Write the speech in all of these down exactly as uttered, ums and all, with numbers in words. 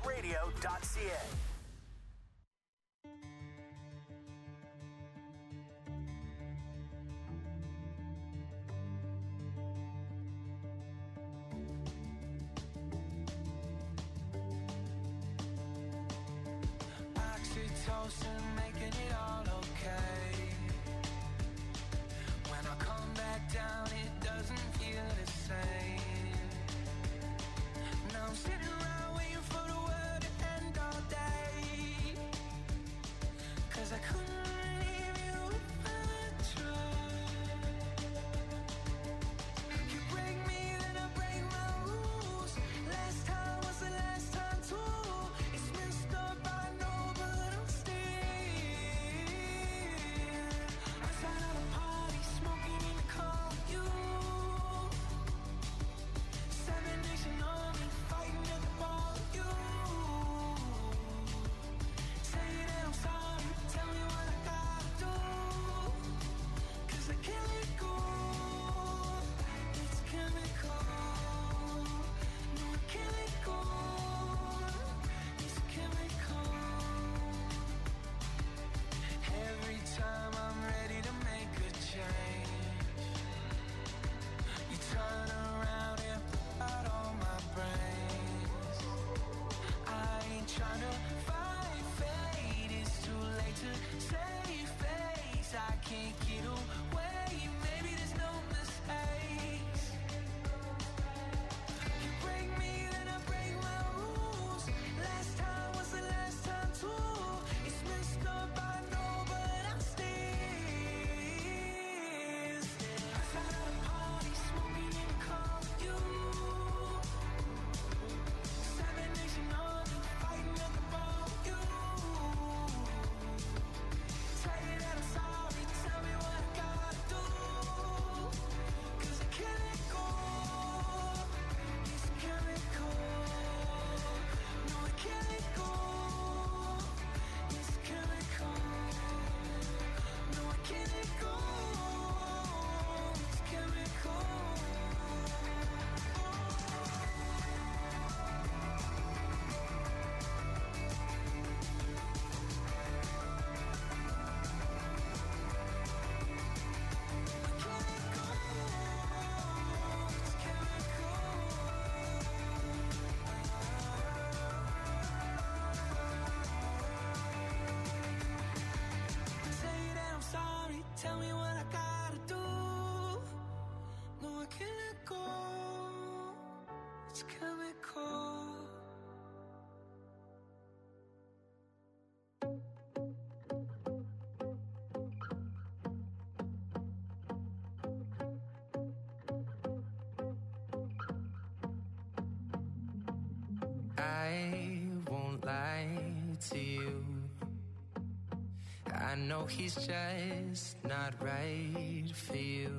radio dot c a. Oxytocin, making it all okay. When I come back down, it doesn't feel the same. Now I'm sitting around waiting for the world to end all day. 'Cause I couldn't leave you if I tried. You break me, then I break my rules. Last time was the last time too. It's messed up, I know, but I'm still outside of a party, smoking in the car with you. Seven Nation Army, fighting at the bar with you. Say that I'm sorry, tell me what I gotta do. 'Cause I can't let go. It's chemical. No, I can't let go. It's chemical. Every time I'm ready to make a change, you turn around and put out all my brains. I ain't tryna fight fate, it's too late to save face. I can't get away, maybe there's no mistakes. You break me, then I break my rules. Last time was the last time too. It's messed up, I know, but I'm still outside of the party, smoking in the car with you. Seven Nation Army, fighting at the bar with you. Say that I'm sorry, tell me what I gotta do. 'Cause I can't let go. It's chemical. No, I can't let go. It's chemical. No, I can't let go. It's chemical. Say that I'm sorry, tell me what I gotta do. No, I can't let go. It's chemical. I won't lie to you. I know he's just not right for you.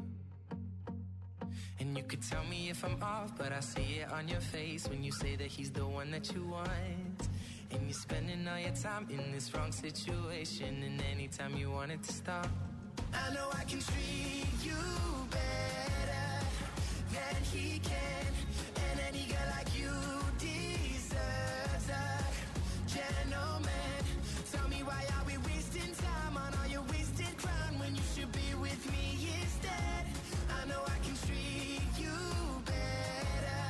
And you could tell me if I'm off, but I see it on your face when you say that he's the one that you want. And you're spending all your time in this wrong situation, and anytime you want it to stop, I know I can treat you better than he can. And any girl like you deserves a gentleman. Tell me, why are we wasting time on all your wasted crown when you should be with me instead? I know I can treat you better,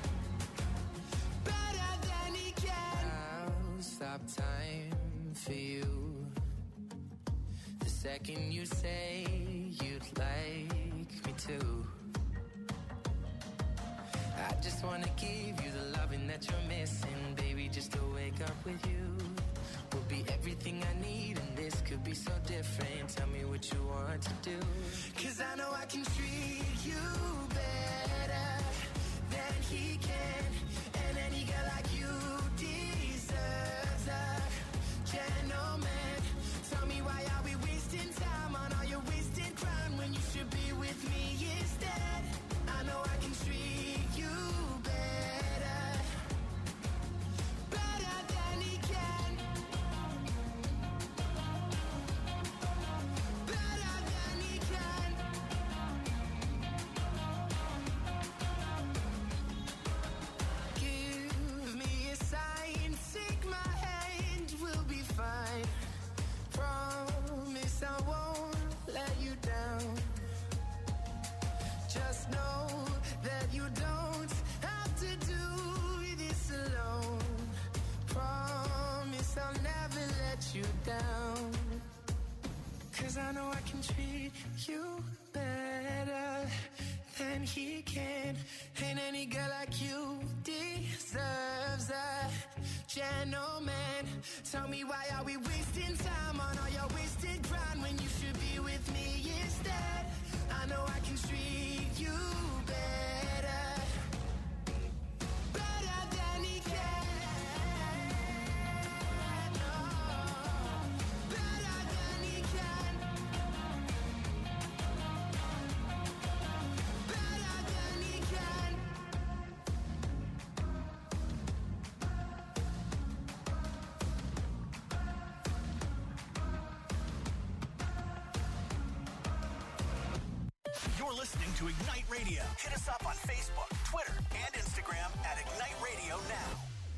better than he can. I'll stop time for you the second you say you'd like me to. I just wanna give you the loving that you're missing, baby, just to wake up with you will be everything I need, and this could be so different. Tell me what you want to do. 'Cause I know I can treat you better than he can. And any girl like you deserves a gentleman. Tell me, why are we wasting time on all your wasted crown when you should be with me instead? I know I can treat you better, better than he can, better than he can. Any girl like you deserves a gentleman. Tell me why are we wasting time on all your wasted grind when you should be with me instead. I know I can treat you better, better than he can. Oh, better than he can. Better than he can. You're listening to Ignite Radio. Hit us up on Facebook, Twitter, and Instagram at Ignite Radio Now.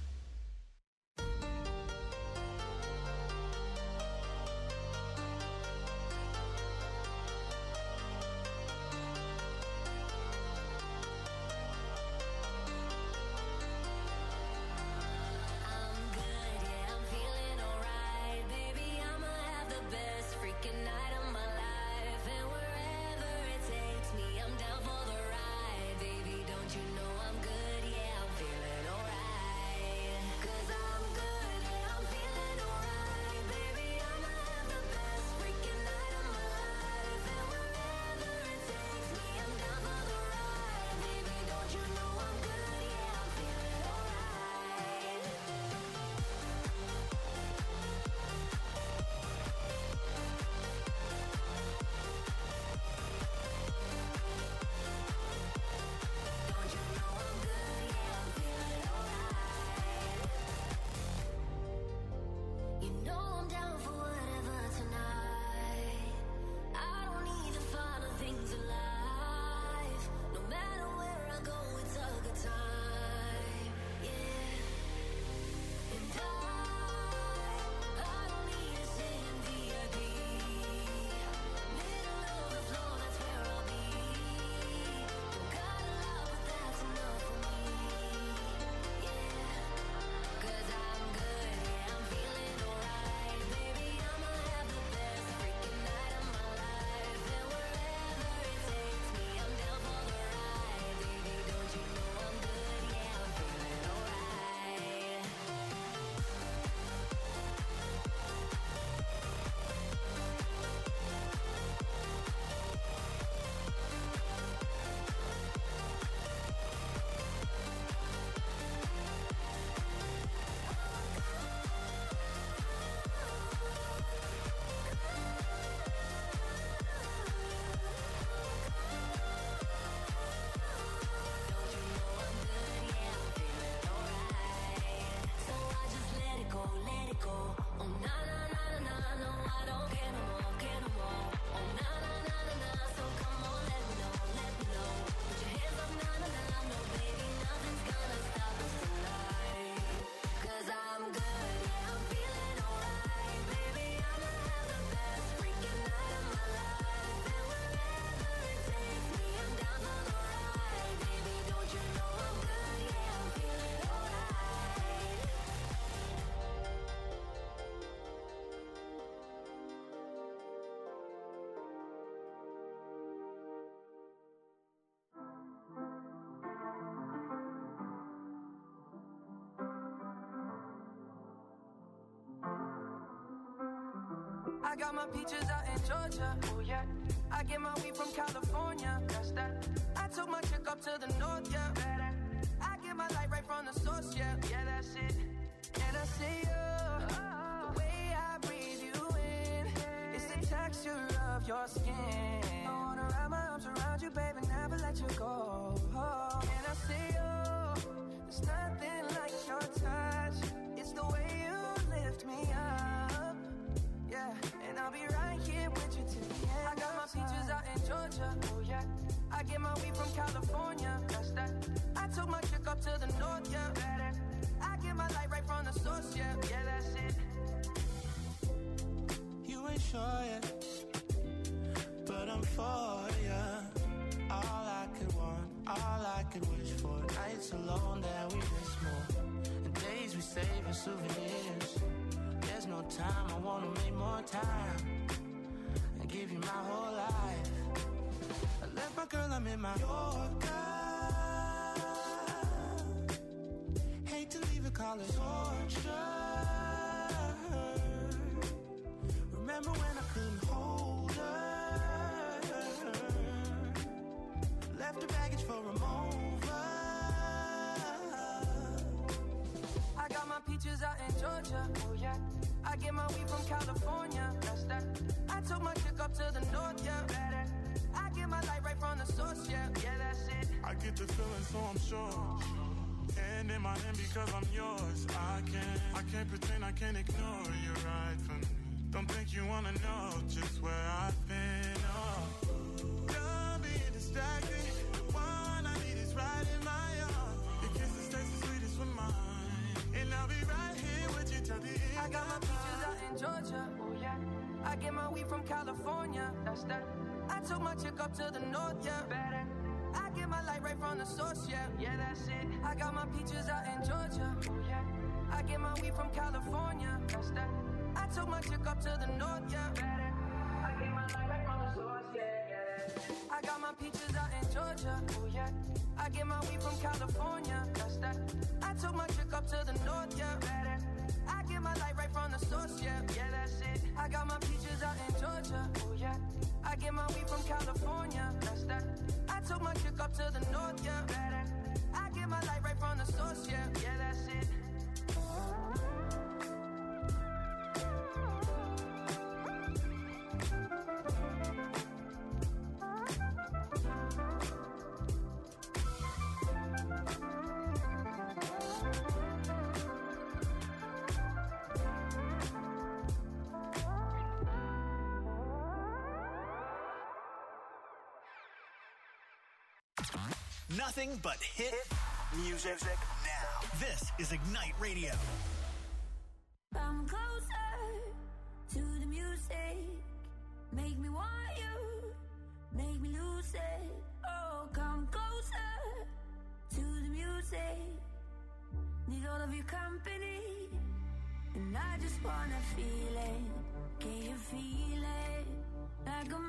I got my peaches out in Georgia, oh yeah. I get my weed from California, that's that. I took my chick up to the north, yeah. I get my light right from the source, yeah. Yeah, that's it. And I see you, the way I breathe you in, it's the texture of your skin. I wanna wrap my arms around you, baby, never let you go. Oh, and I see you, there's nothing like your touch. It's the way you lift me up, yeah. And I'll be right here with you till the end. I got my peaches out in Georgia, oh yeah. I get my weed from California, that's that. I took my chick up to the north, yeah. I get my light right from the source, yeah. Yeah, that's it. You ain't sure yet, but I'm for ya. All I could want, all I could wish for. Nights alone that we miss more, and days we save as souvenirs. There's no time, I wanna make more time and give you my whole life. I left my girl, I'm in my Yorker. call it torture. Remember when I couldn't hold her? Left her baggage for a mover. I got my peaches out in Georgia, oh yeah. I get my weed from California, that's that. I took my chick up to the north, yeah, better. I get my light right from the source, yeah, yeah, that's it. I get the feeling, so I'm sure. And in my hand because I'm yours. I can't, I can't pretend, I can't ignore you right from me. Don't think you wanna know just where I've been. Oh, don't be distracted. The one I need is right in my arms. Your kisses taste the sweetest with mine, and I'll be right here with you till the end. I got my peaches out in Georgia, oh yeah. I get my weed from California, that's that. I took my chick up to the north, yeah, better. I get my light right from the source, yeah, yeah, that's it. I got my peaches out in Georgia, oh yeah. I get my weed from California, that's that. I took my chick up to the north, yeah, better. I get my light right from the source, yeah, yeah, that's it. I got my peaches out in Georgia, oh yeah. I get my weed from California, that's that. I took my chick up to the north, yeah, better. I get my light right from the source, yeah, yeah, that's it. I got my peaches out in Georgia, oh yeah. I get my weed from California, that's that. I took my chick up to the north, yeah, better. I get my light right from the source, yeah, yeah, that's it. Nothing but hit music now. This is Ignite Radio. Come closer to the music. Make me want you. Make me lose it. Oh, come closer to the music. Need all of your company. And I just wanna feel it. Can you feel it? Like a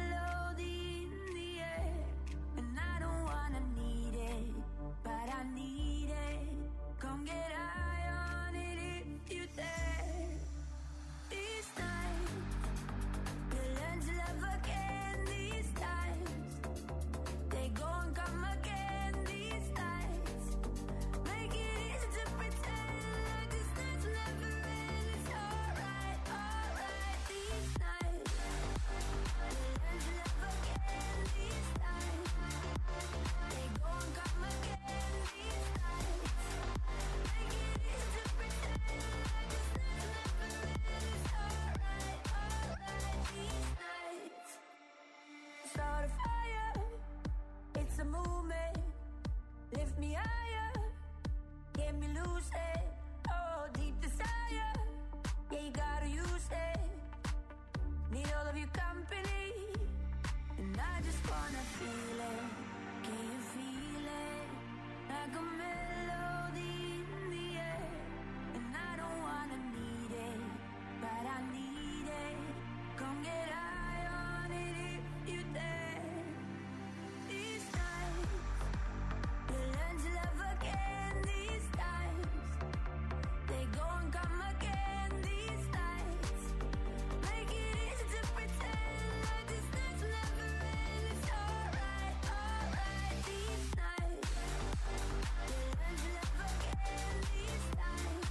melody in the air. And I don't wanna need it, but I need it. Come get high on it if you dare. These nights, you'll learn to love again. These times, they go and come again. These nights, make it easy to pretend like this night's never end. It's alright, alright. These nights, you'll learn to love again. These times. They go and come again these nights. Make it easy to pretend like this night's never end. It's alright, alright these nights. Start a fire, it's a movement. Lift me higher, get me loose it. Oh, deep desire, yeah you gotta use it. Need all of your company, and I just wanna feel it. Can you feel it? Like a melody in the air. And I don't wanna need it, but I need it. Come get high on it if you dare. These nights, you'll learn to love again. These times, they go and come again. These nights, make it easy to pretend like this night's never end. It's alright, alright. These nights, you'll learn to love again. These times,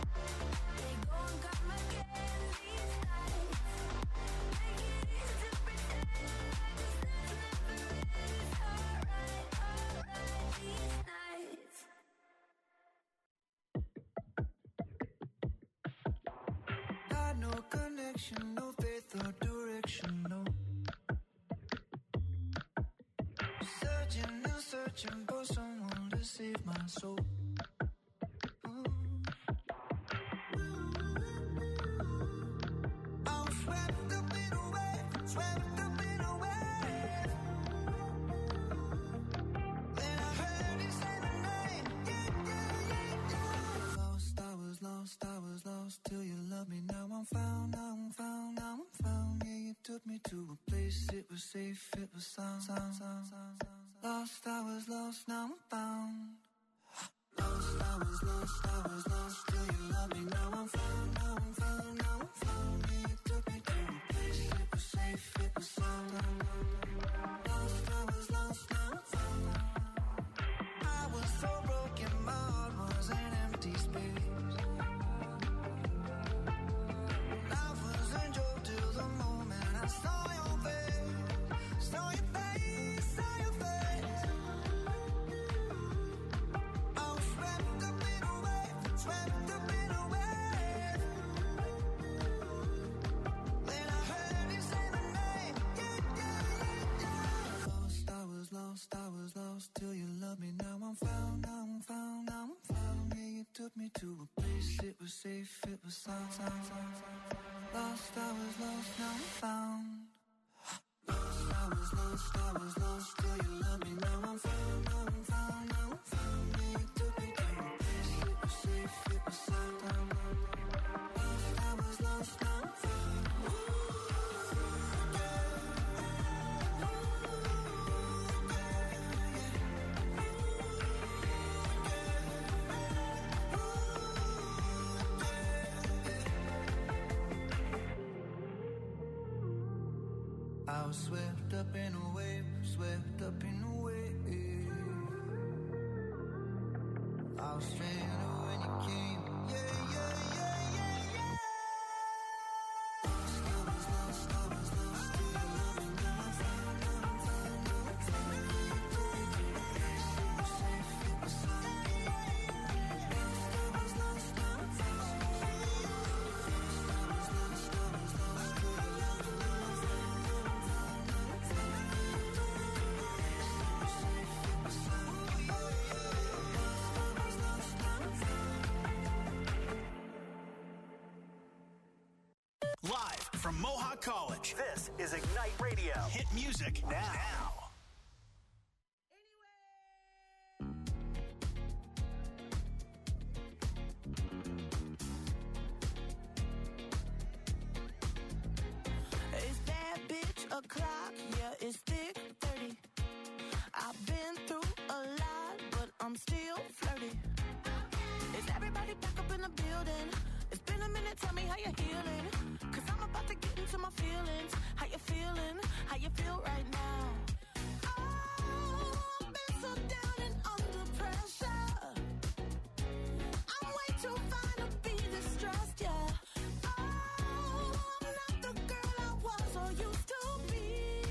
they go and come again. These nights, make it easy to pretend like this night's never end. It's alright, alright. These nights. Got no connection, no faith or direction, no. Searching and searching for someone to save my soul. Ooh. I'm swept up in a wave, swept up in a wave. Then I heard you say my name, yeah, yeah, yeah, yeah. Lost, I was lost, I was lost till you loved me. Now I'm found, now I'm found, now I'm found. Yeah, you took me to a place, it was safe, it was sound, sound, sound, sound, sound. Lost, I was lost, now I'm found. Lost, I was lost, I was lost. to a place it was safe, it was sound, sound, sound. Lost, I was lost, now I'm found. Lost, I was lost, I was lost, till you love me, now I'm found, now I'm found, now I'm found. Yeah, you took me to a place it was safe, it was sound, sound. Lost, I was lost, now I'm found. I was swept up in a wave, swept up in a wave. I was stranded when you came, yeah, yeah, yeah, yeah, yeah. Lost, I was lost, I was lost, till you love me, now I'm found, now I'm found, now I'm found. Yeah, you took me to a place, it was safe, it was sound. Lost, I was lost, now I'm found. Lost, I was lost, I was lost, till you love me, now I'm found. Live from Mohawk College, this is Ignite Radio. Hit music now. now. It's that bitch o'clock, yeah, it's thick thirty. I've been through a lot, but I'm still flirty. Is everybody back up in the building? It's been a minute, tell me how you're healing. Cause I'm about to get into my feelings. How you feeling? How you feel right now? Oh, I've been so down and under pressure. I'm way too fine to be distressed, yeah. Oh, I'm not the girl I was or used to be.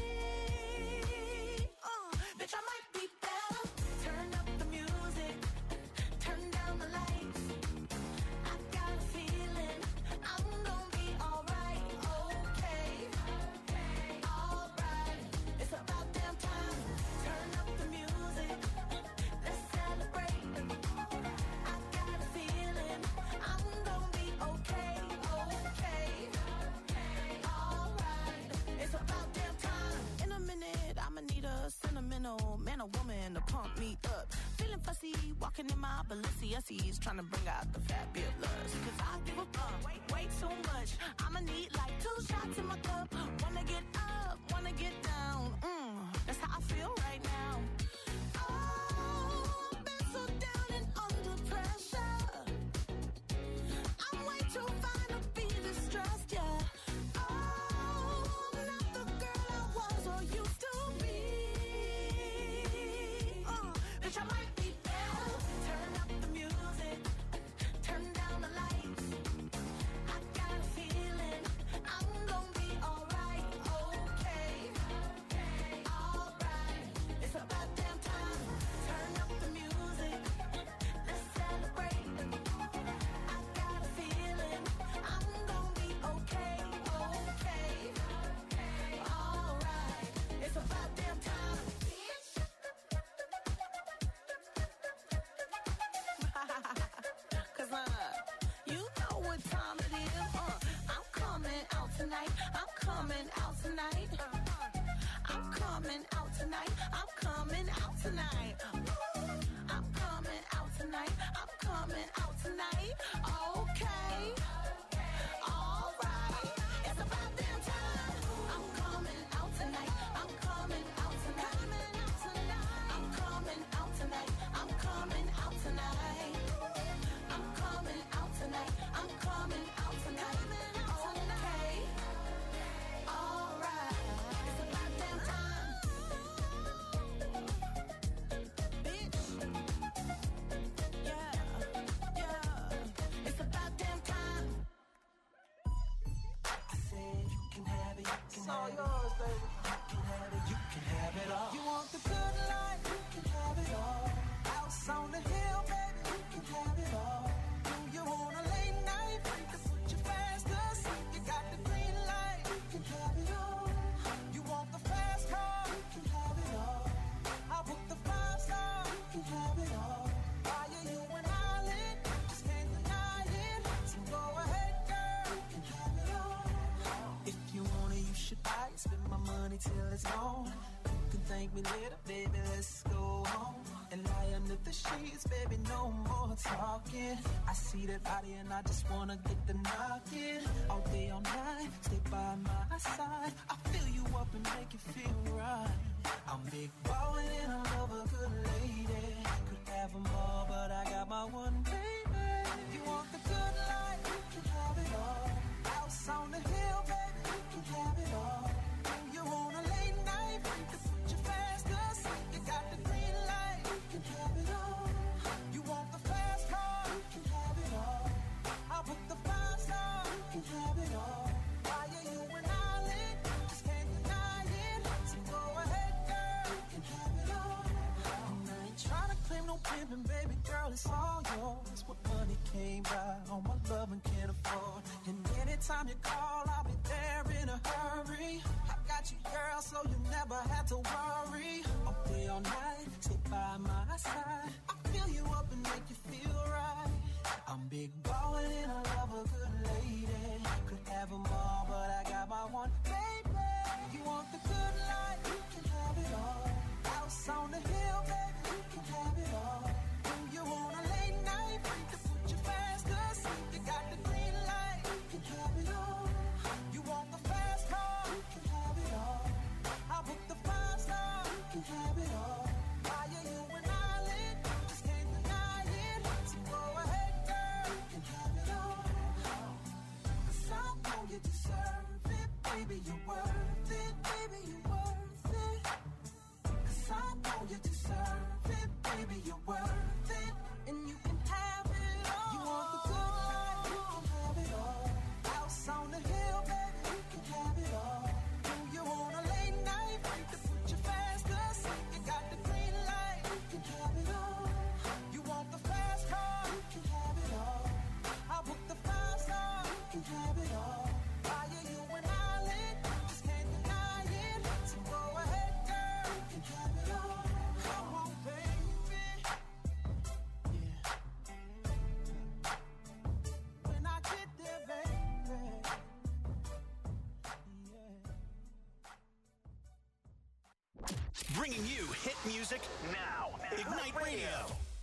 Uh, bitch, I might be better. Turn up the music. Turn down the lights. I got a feeling I'm gonna be alright. Okay. Alright. It's about damn time. Turn up the music. Let's celebrate. I got a feeling I'm gonna be okay. Okay. Alright. It's about damn time. In a minute, I'ma need a sentimental man or woman to pump me up. Feeling fussy, walking in my Balenciennes, trying to bring out the fabulous. Cause I give a fuck way, way too much. I'ma need like two shots in my cup. Wanna get up, wanna get down. Mm, that's how I feel right now. Oh, I've been so down and under pressure. I'm way too fine to be distressed, yeah. Oh, I'm not the girl I was or used to be. Uh, bitch, I might be better. Turn up the music. Turn down the lights. I got a feeling I'm gonna be alright. Okay. Alright. It's about damn time. Turn up the music. Let's celebrate. I got a feeling I'm gonna be okay. Okay. Alright. It's about damn time. Cause uh, you know what time it is. Uh, I'm coming out tonight. I'm coming out tonight. I'm coming out tonight. I'm coming out tonight. I'm coming out tonight. I'm coming out tonight. Okay. Alright. It's about damn time. I'm coming out tonight. I'm coming out tonight. I'm coming out tonight. I'm coming out tonight. I'm coming out tonight. I'm coming out tonight. Okay. Alright. It's about damn time. Bitch. Yeah. Yeah. It's about damn time. I said you can have it, you can have it. Yours, baby. You can have it, you can have it all. You want the good life, you can have it all. House on the hill, baby, you can have it all. Do you want a late night? You can put your fast asleep. You got the green light, you can have it all. You want the fast car, you can have it all. I'll put the five star, you can have it all. Why are you an island? Just can't make me little, baby, let's go home. And lie under the sheets, baby, no more talking. I see that body and I just wanna get the knocking. All day, all night, stay by my side. I fill you up and make you feel right. I'm big ballin' and I love a good lady. Could have them all, but I got my one baby. You want the good life, you can have it all. House on the hill, baby, you can have it all. When you're on a late night, you can put your fast asleep. You got the green light, you can have it all. You want the fast car, you can have it all. I'll put the five star, you can have it all. Why are you an island? Just can't deny it. So go ahead, girl, you can have it all. And I ain't trying to claim no pimpin', baby girl, it's all yours. What money came by, all my love and can't afford. And anytime you call, I'll be there in a hurry. I got you, girl, so you never have to worry. All day, all night, stay by my side. I fill you up and make you feel right. I'm big ballin' and I love a good lady. Could have them all, but I got my one baby. You want the good life, you can have it all. House on the hill, baby, you can have it all. When you're on a late night, you can put your fast asleep. You got the green light, you can have it all. You want the fast car, you can have it all. I'll put the five star, you can have it all. Why are you an island? Just can't deny it. So go ahead, girl, you can have it all. 'Cause I know you deserve it, baby, you're worth it, baby, you're worth it. 'Cause I know you deserve it, baby, you're worth it. And you can have it all. You want the good life, you can have it all. House on the hill, baby, you can have it all. When you're on a late night, you can put your fast asleep. You got the green light, you can have it all. You want the fast car, you can have it all. I'll put the five star, you can have it all. Why are you an island? Just can't deny it. So go ahead, girl, you can have it all. Come on, baby. Yeah. When I get there, baby. Yeah. Bringing you hit music now. Ignite Radio.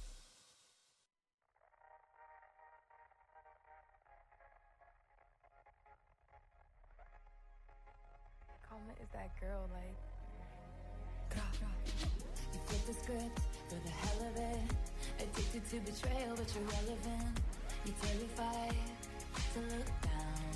Karma is that girl, like. You flip the script for the hell of it. Addicted to betrayal, but you're relevant. You're terrified to look down.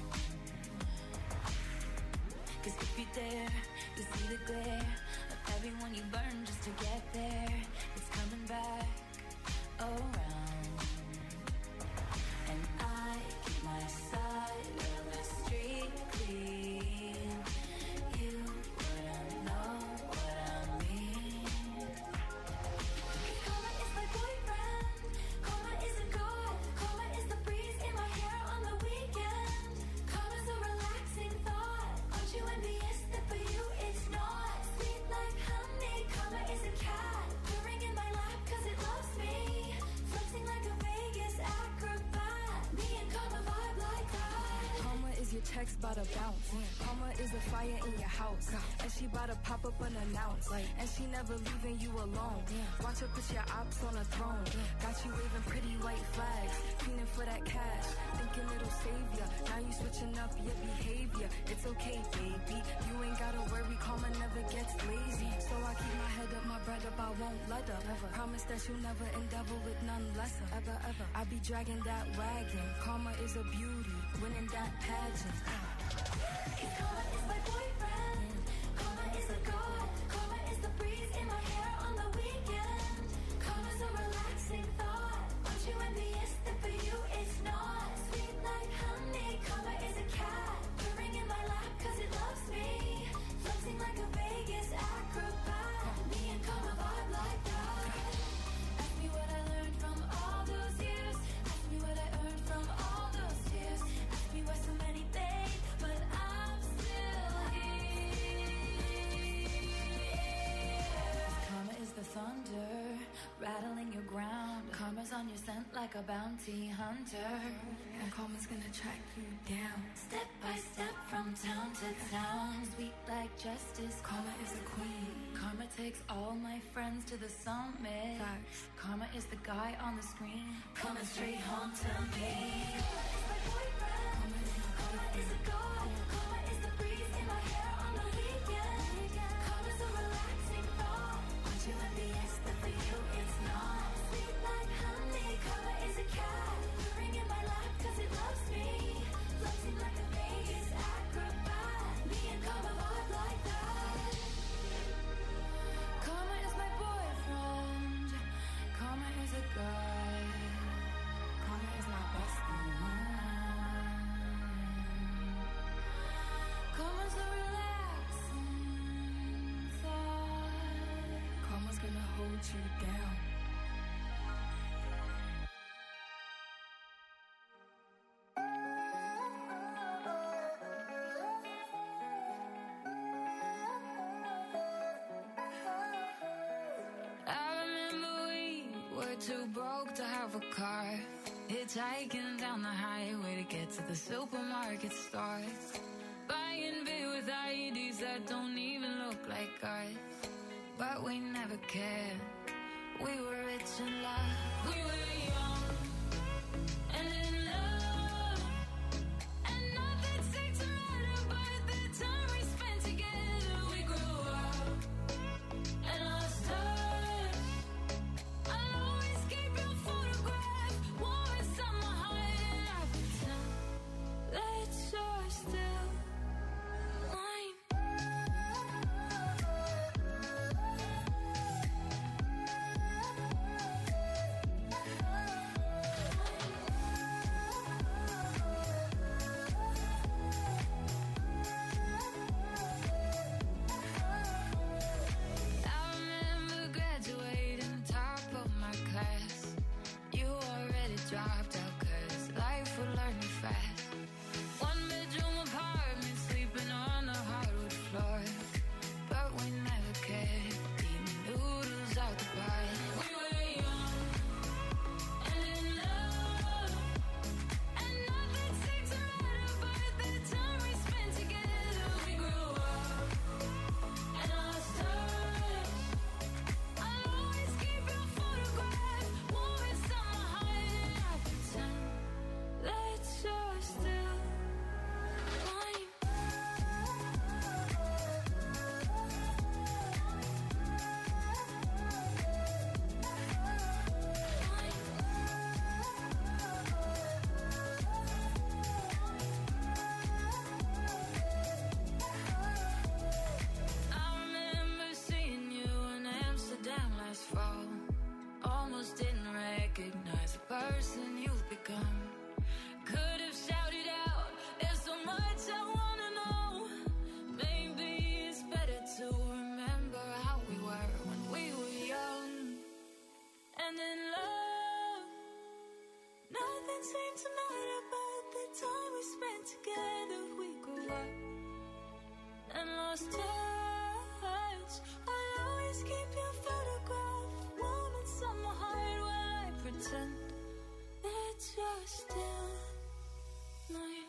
'Cause if you dare, you see the glare of everyone you burn just to get there. It's coming back around. And I keep my side of the street clean. You wouldn't know what I mean. Karma is my boyfriend. Karma is a god. Karma is the breeze in my hair on the weekend. Karma's a relaxing thought. Aren't you envious that for you it's not? Sweet like honey. Karma is a cat purring in my lap 'cause it loves me. Flexing like a Vegas acrobat. Me and Karma vibe like that. Karma is your text bout to bounce. Karma is a fire in your house. And she bout to pop up unannounced. And she never leaving you alone. Watch her put your ops on a throne. Got you waving pretty white flags. Feeling for that cash. Thinking it'll save ya. Now you switching up your behavior. It's okay, baby. You ain't gotta worry. Karma never gets lazy. So I keep my head up, my bread up. I won't let up. Ever. Promise that you'll never endeavor with none lesser. Ever, ever. I be dragging that wagon. Karma is a beauty. Winning that pageant. Karma is my boyfriend. Karma is a god. Karma is the breeze in my hair on the weekend. Karma's a relaxing thought. Aren't you envious that for you it's not? Sweet like honey. Karma is a cat purring in my lap 'cause it loves me. Flexing like a Vegas acrobat. Me and Karma vibe like that. Ask me what I learned from all those years. Ask me what I earned from all those tears. Ask me why so many fade, but I'm still here. on your scent like a bounty hunter. And karma's gonna track you down. Step by step from town to town. Sweet like justice. Karma is the queen. Karma takes all my friends to the summit. Facts. Karma is the guy on the screen. Coming straight home to me. Karma is my boyfriend. Karma is a god. Karma is the breeze in my hair on the weekend. Karma's a relaxing thought. Want you in the X, but for you it's not. Sweet like honey. Karma is a cat. Purring in my lap cause it loves me. Floating like a Vegas acrobat. Me and Karma vibe like that. Karma is my boyfriend. Karma is a guy. Karma is my bestie. Karma's a relaxing thought. Karma's gonna hold you down. I remember we were too broke to have a car. Hitchhiking down the highway to get to the supermarket stores. Buying beer with I E Ds that don't even look like ours. But we never cared. We were rich in love. We were young and in love. And nothing seemed to matter but the time we spent together. We grew up and lost touch. I'll always keep your photograph warm inside my heart. And I pretend that you're still mine. I remember graduating top of my class. You already dropped out cause life would learn you fast. One bedroom apartment, sleeping on the hardwood floor. But we never cared, eating noodles out the bar. We were young and in love. And nothing seemed to matter but the time we spent together. We grew up and lost touch. I'll always keep your photograph warm inside my heart. And I pretend that you're still mine. I remember seeing you in Amsterdam last fall. Almost didn't recognize the person you've become. Could have shouted out, there's so much I wanna know. Maybe it's better to remember how we were when we were young and in love. Nothing seemed to matter but the time we spent together. We grew up and lost touch. I'll always keep your photograph warm inside my heart while I pretend that you're still mine.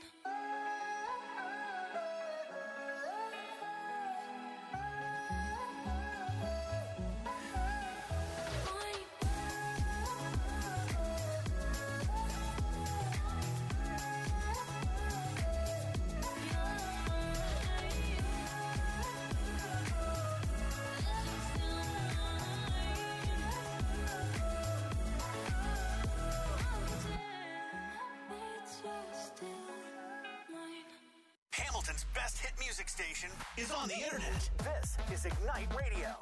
Hamilton's best hit music station is on the internet. This is Ignite Radio.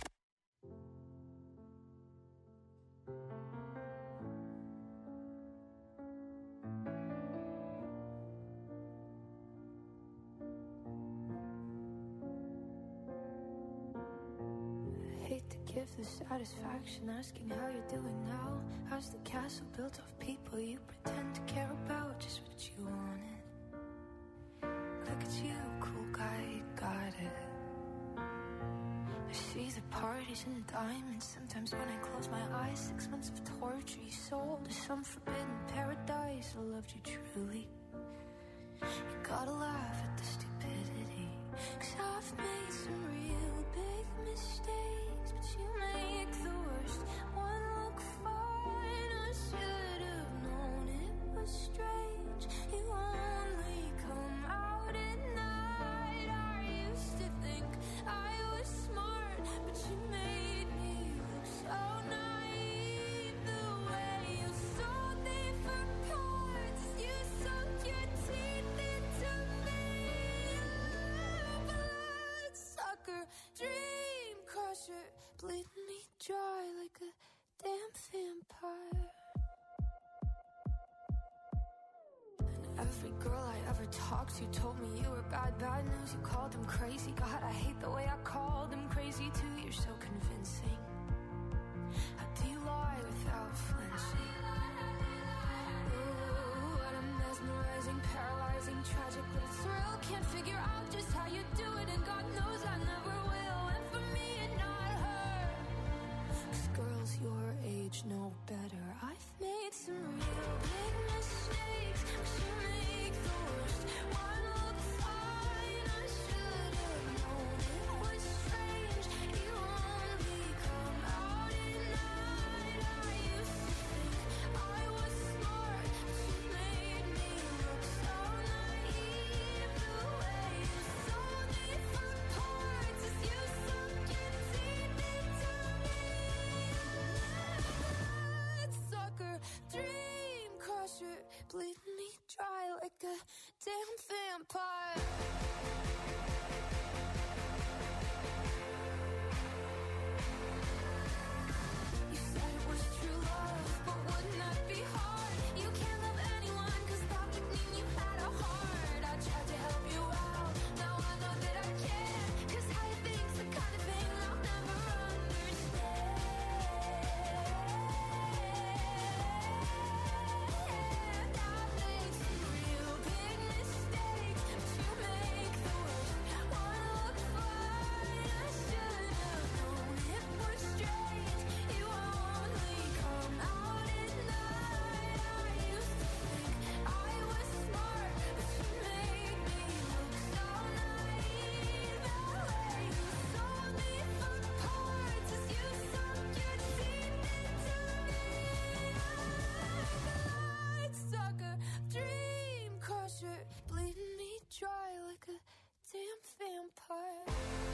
Hate to give the satisfaction asking how you're doing now. How's the castle built of people you pretend to care about? Just what you wanted. Look at you, cool guy, you got it. I see the party chasing diamonds. Sometimes when I close my eyes, six months of torture you sold to some forbidden paradise. I loved you truly. You gotta laugh at the stupidity, 'cause I've made some real big mistakes, but you make the worst one look fine. I should have known it was strange. You only come out at night. I used to think I was smart, but you made me look so naive. The way you sold me for parts, you sunk your teeth into me. Bloodsucker, dream crusher, bleeding me dry like a damn vampire. Every girl I ever talked to told me you were bad, bad news. You called them crazy. God, I hate the way I called them crazy too. You're so convincing. How do you lie without flinching? Ooh, what a mesmerizing, paralyzing, tragic little thrill. Can't figure out just how you do it, and God knows I never will. And for me and not her, 'cause girls your age know better. I've made some real big mistakes, but you make the worst one look fine. I should have known it was strange. You only come out at night. I used to think I was smart, but you made me look so naive. The way you sold me for parts is you sunk your teeth into me. Bloodsucker, dream crusher, bleeding me dry like a damn vampire. You said it was true love, but wouldn't that be hard? You can't love anyone, 'cause that would mean you had a heart. I tried to help you out, now I know that I can't, 'cause how you think's the kind of thing I'll never understand. I've made some real big mistakes, but you make the worst one look fine. I should have known it was strange. You only come out at night. I used to think I was smart, but you made me look so naive. The way you sold me for parts is you sunk your teeth into me. Bloodsucker, dream crusher, bleeding me dry like a damn vampire.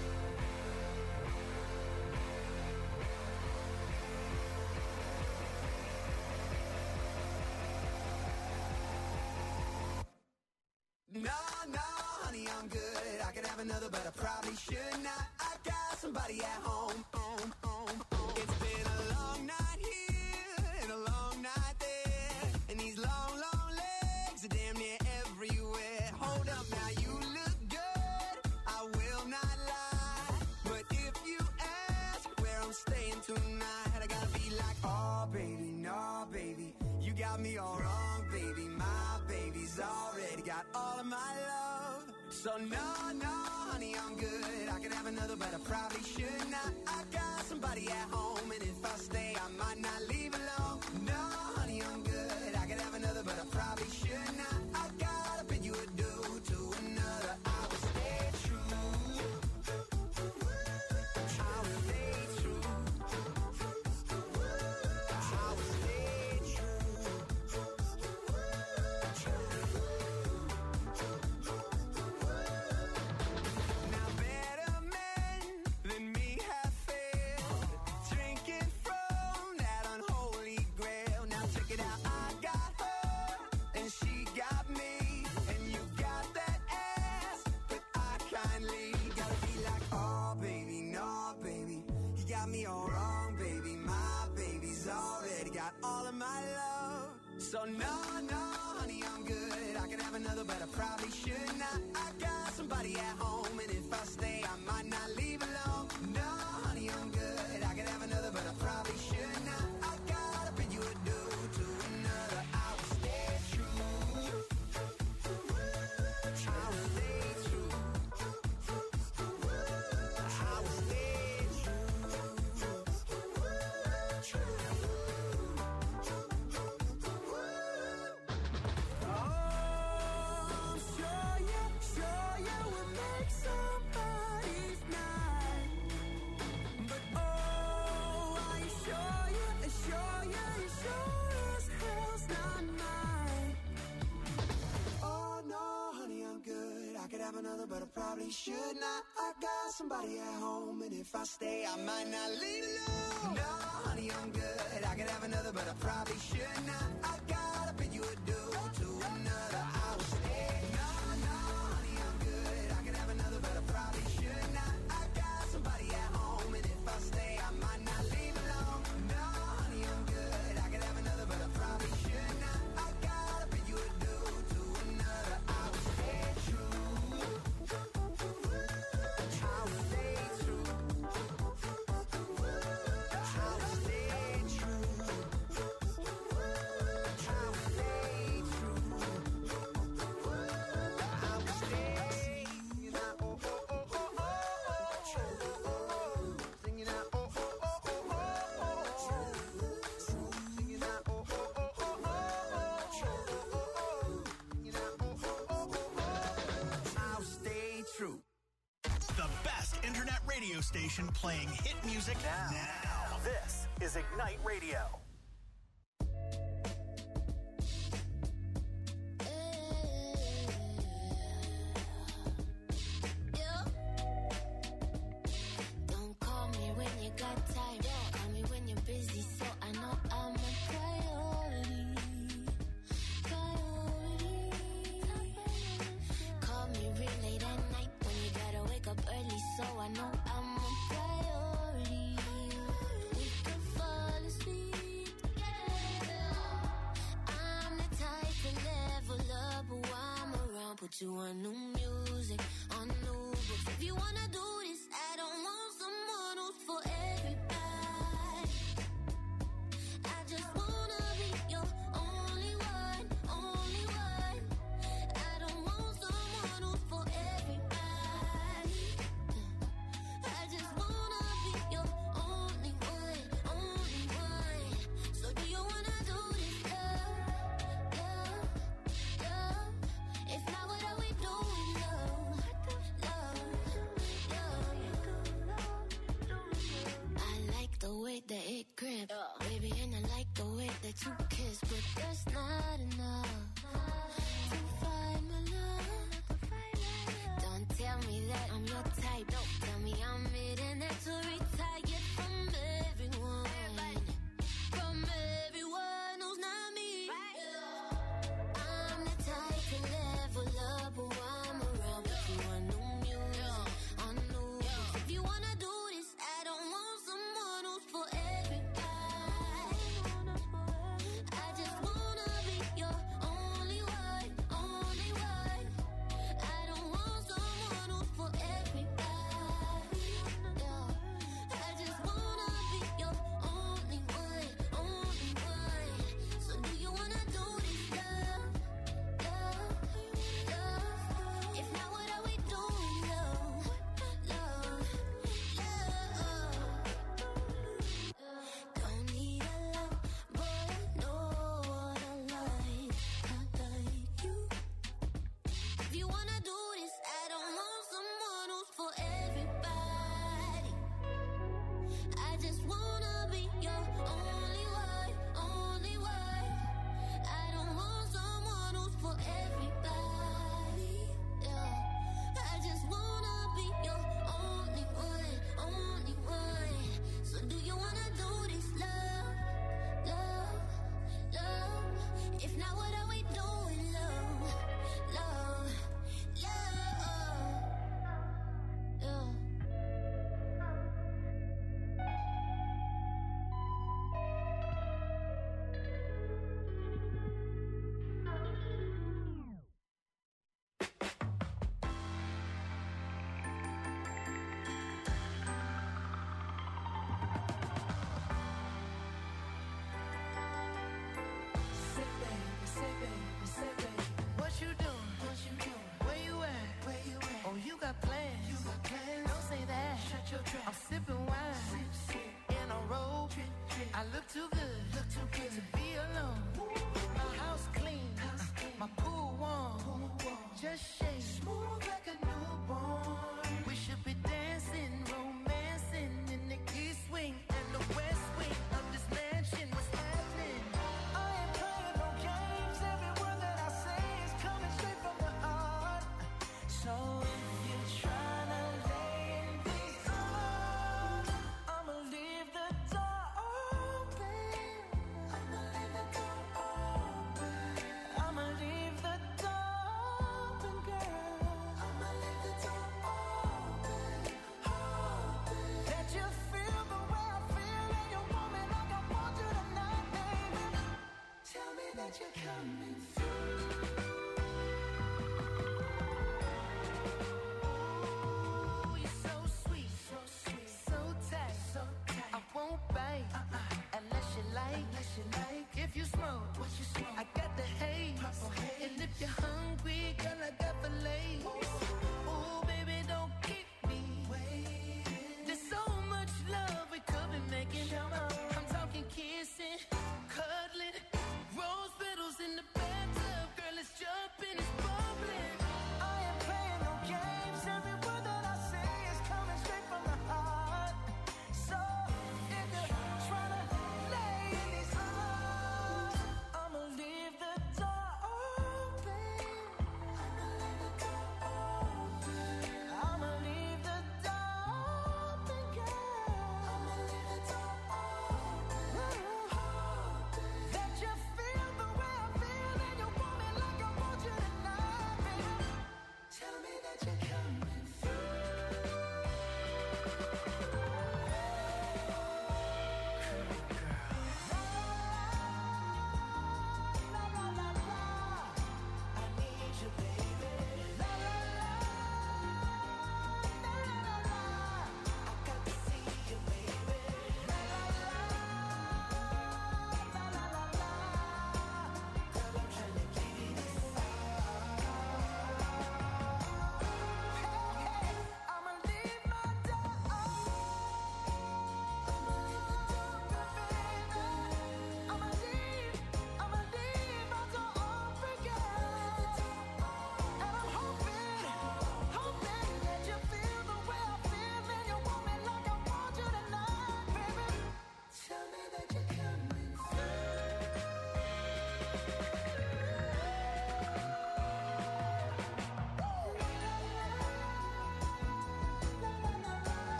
No, no, honey, I'm good. I could have another, but I probably should not. I got somebody at home. home, home, home. It's been a long night here and a long night there, and these long, long legs are damn near everywhere. Hold up now, you look good, I will not lie, but if you ask where I'm staying tonight, I gotta be like, oh baby, no baby, you got me all wrong, baby. My baby's already got all of my love. So no, no, honey, I'm good. I could have another, but I probably should not. I got somebody at home, and if I stay, I might not leave alone. No, honey, I'm good. I could have another, but I probably should not. I gotta bid you adieu to another. I will stay true. I will stay true. I will stay true. Now better men than me have failed, drinking from that unholy grail. Now check it out, I got her and she got me, and you got that ass, but I kindly gotta be like, oh baby, no baby, you got me all wrong, baby. My baby's already got all of my love. So no, no, honey, I'm good. I could have another, but I probably should not. I got somebody at home, and if I stay, I might not leave alone. No, honey, I'm good. I could have another, but I probably should not. I gotta bid you adieu to another. I will stay true. I will stay true. I will stay true. another, but I probably should not. I got somebody at home, and if I stay, I might not leave alone. No, honey, I'm good. I could have another, but I probably should not. I gotta bid you adieu to another. I will stay. No, no, honey, I'm good. I could have another, but I probably should not. I got somebody at home, and if I stay, I might not leave alone. No, honey, I'm good. I could have another, but I probably should not. I gotta bid you adieu to another. I will stay true. I will stay true. I will stay true. I will stay true. I will stay. Singing out, oh, oh, oh, oh, oh. Singing out, oh, oh, oh, oh, oh. Singing out, oh, oh, oh, oh, oh. Singing out, oh, oh, oh, oh. I'll stay true. The best internet radio station playing hit music now. now. This is Ignite Radio. Don't call me when you got time. Call me when you're busy, so I know I'm a priority. Priority. Call me real late at night when you gotta wake up early, so I know I'm a priority. We can fall asleep together. I'm the type to level up, but while I'm around, put you on new music, on new books. If you wanna do this, I don't want someone who's for everybody. I just wanna be your only one, only one. I don't want someone who's for everybody. I just wanna be your only one, only one. So do you wanna do this, love, love, love? If not, what are we doing, love, love, love?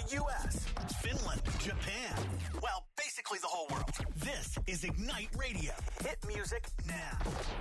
U S, Finland, Japan. Well, basically the whole world. This is Ignite Radio. Hit music now.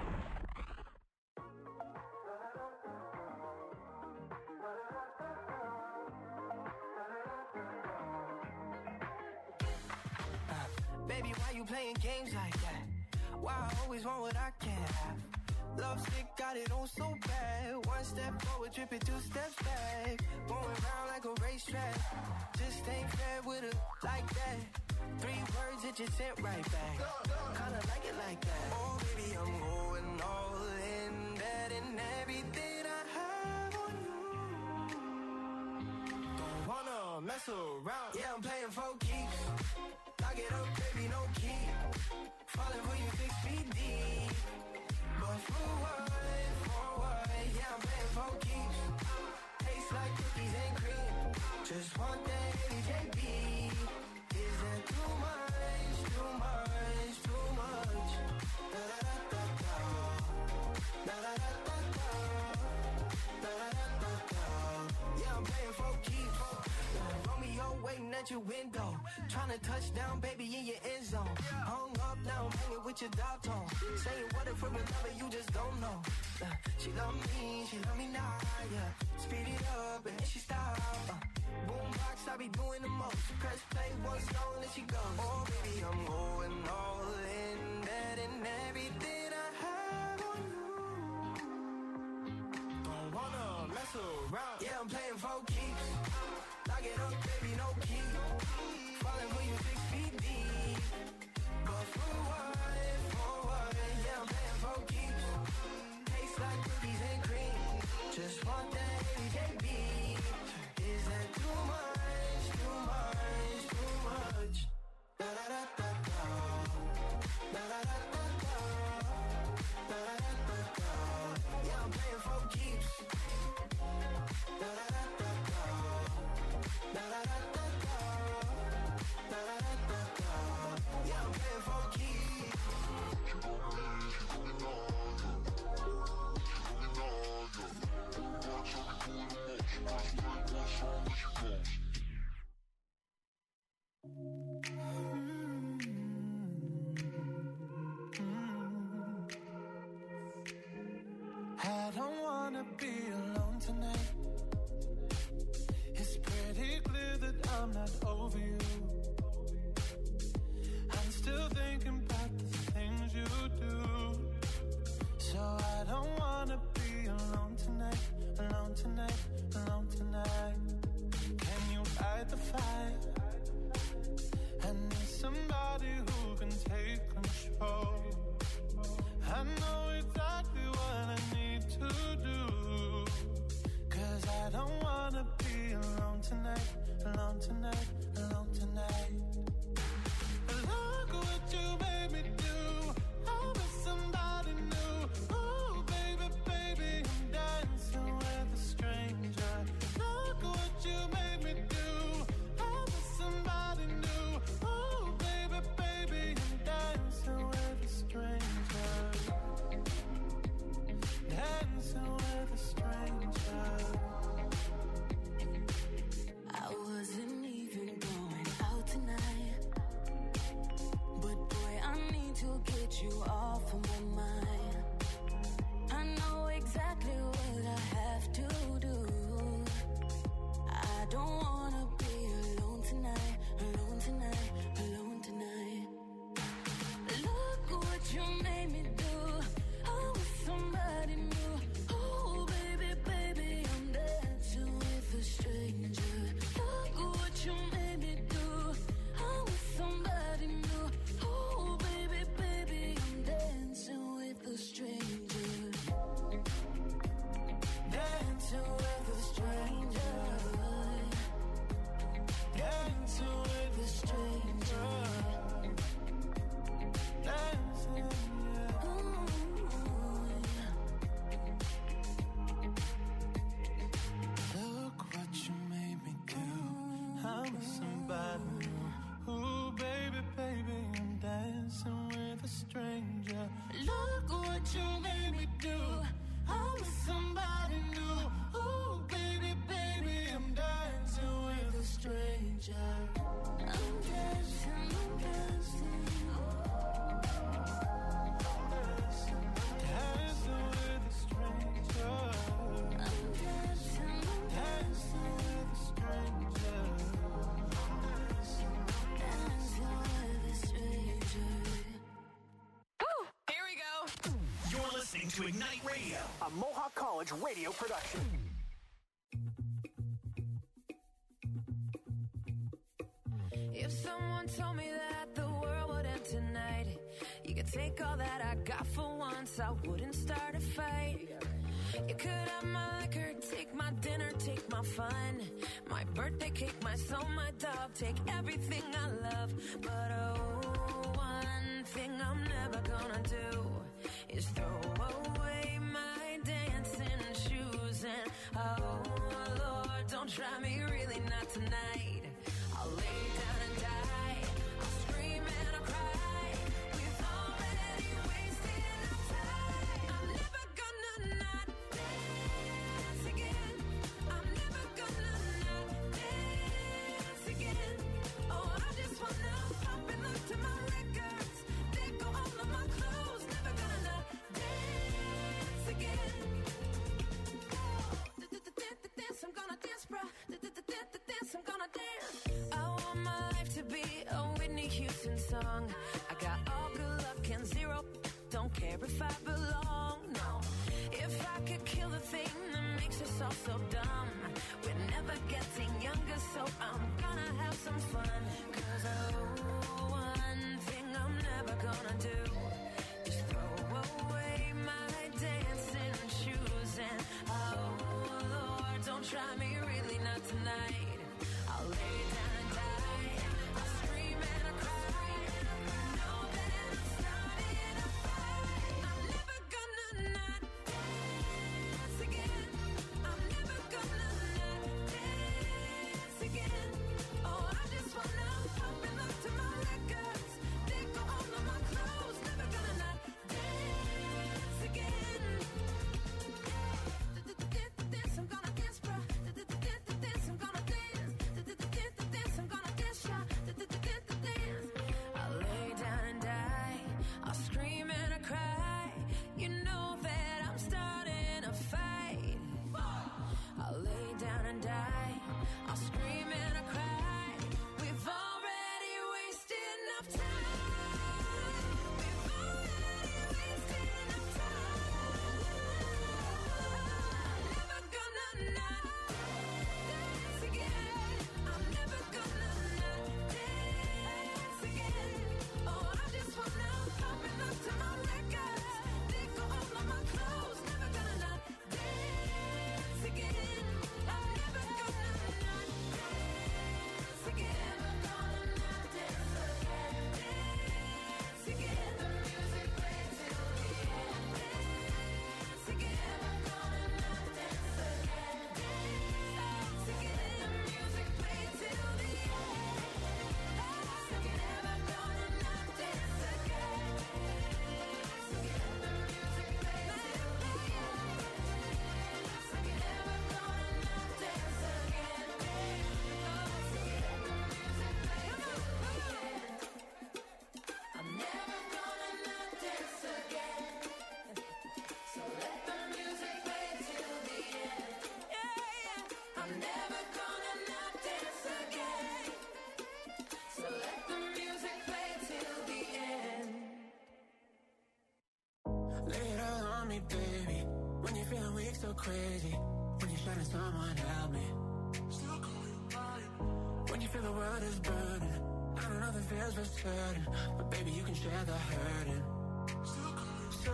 Baby, why you playing games like that? Why I always want what I can't have? Love sick, got it on so bad. One step forward, tripping two steps back. Going round like a racetrack. Just ain't fair with her like that. Three words that you sent right back. Kinda like it like that. Oh, baby, I'm going all in. Betting everything I have on you. Don't wanna mess around. Yeah, I'm playing for keeps. Lock it up, baby, no key. Falling for you six feet deep. But for what, for what? Yeah, I'm playing for keeps. Tastes like cookies and cream. Just want that J B. Is that too much, too much, too much? Da da da da da da da da da da da da da. Yeah, I'm playing for keeps. Romeo waiting at your window. Tryna touch down, baby, in your end zone. Hung up, now I'm hanging with your dog tone. Saying what if from a lover you just don't know. Uh, she love me, she love me now, yeah. Speed it up and then she stop. Uh, boombox, I be doing the most. Press play, one song, then she goes. Oh, baby, I'm going all in. Betting everything I have on you. Don't wanna mess around. Yeah, I'm playing for keeps. Lock it up, baby, no key. Falling when you six feet deep. But for what, for what? Yeah, I'm playing for keeps. Tastes like cookies and cream. Just want that J B. Is that too much, too much, too much? Da da da da da. Da da da da da. Da da da da da. Yeah, I'm playing for keeps. Da da da da da. Da da da da da. Da da da da da. Yeah, I'm playing for keeps. I don't wanna be alone tonight. It's pretty clear that I'm not over you. I'm still thinking about the things you do. So I don't wanna be alone tonight, alone tonight, alone tonight. Can you fight the fight? I need somebody who can take control. I know exactly what I need to do. Cause I don't wanna be alone tonight, alone tonight, alone tonight. Look what you made me do. I was somebody new. Oh, baby, baby, I'm dancing with a stranger. Look what you made me do. I was somebody new. Oh, baby, baby, I'm dancing with a stranger. Dancing with a stranger. I wasn't even going out tonight, but boy, I need to get you off of my mind. I know exactly what I have to do. I don't wanna be alone tonight, alone tonight, alone tonight. Look what you made me do. I was somebody new. Oh, baby, baby, I'm dancing with a stranger. Look what you made me do. I was somebody new. Oh, baby, baby, I'm dancing with a stranger. Dancing with a stranger. to Ignite Radio, a Mohawk College radio production. If someone told me that the world would end tonight, you could take all that I got for once, I wouldn't start a fight. You could have my liquor, take my dinner, take my fun, my birthday cake, my soul, my dog, take everything I love. But oh, one thing I'm never gonna do is throw away my dancing shoes. And oh Lord, don't try me, really not tonight. I'll lay down and die, I'll scream and I'll cry. We've already wasted enough time. I'm never gonna not dance again. I'm never gonna not dance again. Oh, I just wanna pop and look to my records. They go all of my clothes. Never gonna not dance again. Dance, I'm gonna dance, bruh. Dance, I'm gonna dance. I want my life to be a Whitney Houston song. I got all good luck and zero. Don't care if I belong, no. If I could kill the thing that makes us all so dumb, we're never getting younger, so I'm gonna have some fun. Cause oh, one thing I'm never gonna do is throw away my dancing shoes. And oh Lord, don't try me, really not tonight. I'll lay down and die, I'll scream and I'll cry. Know that I'm starting a fight. I'm never gonna not dance again. I'm never gonna not dance again. Oh, I just wanna pop and look to my records. They go all of my clothes. Never gonna not dance again. Dance, I'm gonna dance, bruh. Dance, I'm gonna dance. Dance, I'm gonna dance, y'all. Dance. I'll lay down and die, I'll scream and I cry. You know that I'm starting a fight. I'll lay down and die, I'll scream and I cry. We've already wasted enough time. We've already wasted enough time. I'm never gonna not dance again. I'm never gonna not dance again. Oh, I just wanna pop and look to my records. They go all of my clothes. Never gonna not dance again. I'm never gonna not dance again. I'm gonna not dance again. Dance again. The music plays till the end. Dance again. I'm gonna not dance again. Dance again. The music plays till the end. Dance again. I'm gonna not dance again. Dance again. The music plays till the end. Dance again. I'm gonna not dance again. Dance again. The music plays till the end. I'm never gonna not dance again. So let the music play till the end. Yeah, yeah. I'm never gonna not dance again. So let the music play till the end. Lay it all on me, baby. When you're feeling weak, so crazy. When you're shining, someone help me. When you feel the world is burning, I don't know the feels for certain, but baby, you can share the hurting. So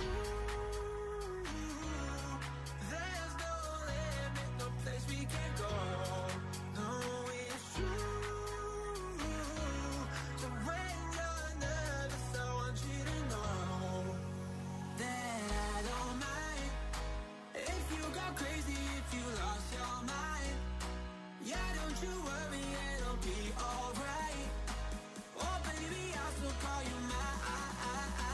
there's no limit, no place we can go. No, it's true. So when you're nervous, I want you to know that I don't mind if you go crazy, if you lost your mind. Yeah, don't you worry, it'll be alright. Oh baby, I'll still call you mine.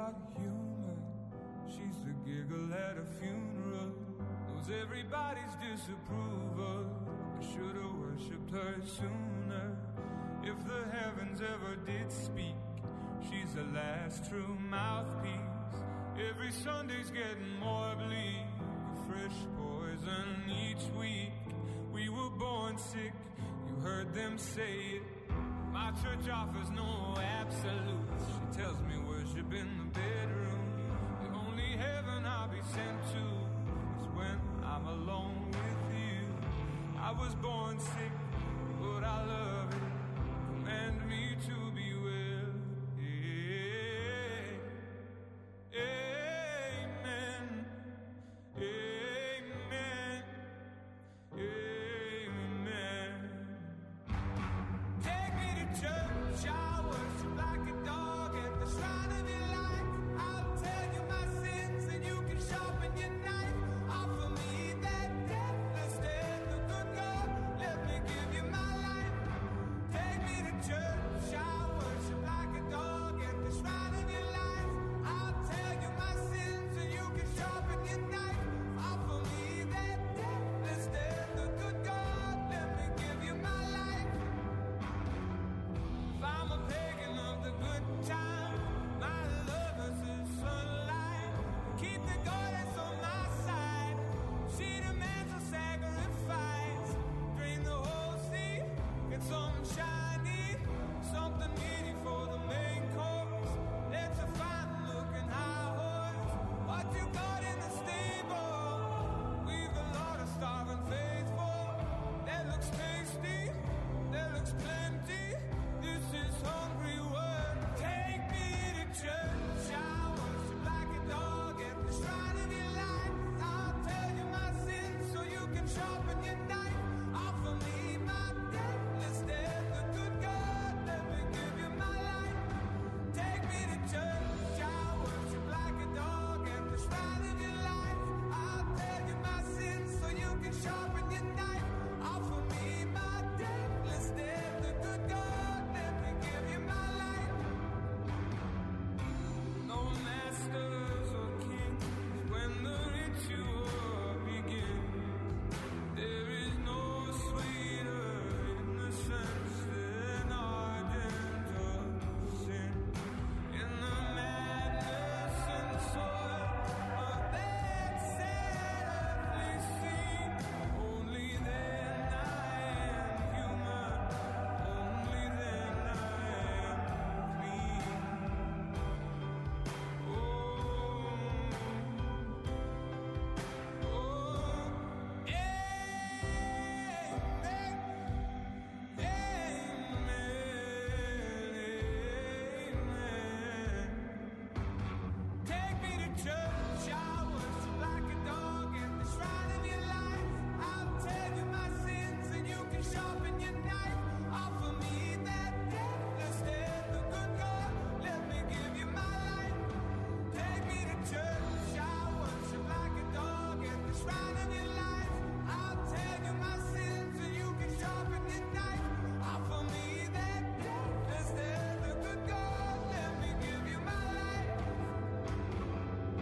lot of humor. She's the giggle at a funeral, knows everybody's disapproval. I should've worshipped her sooner. If the heavens ever did speak, she's the last true mouthpiece. Every Sunday's getting more bleak, a fresh poison each week. We were born sick, you heard them say it. My church offers no absolutes. She tells me worship in the bedroom. The only heaven I'll be sent to is when I'm alone with you. I was born sick, but I love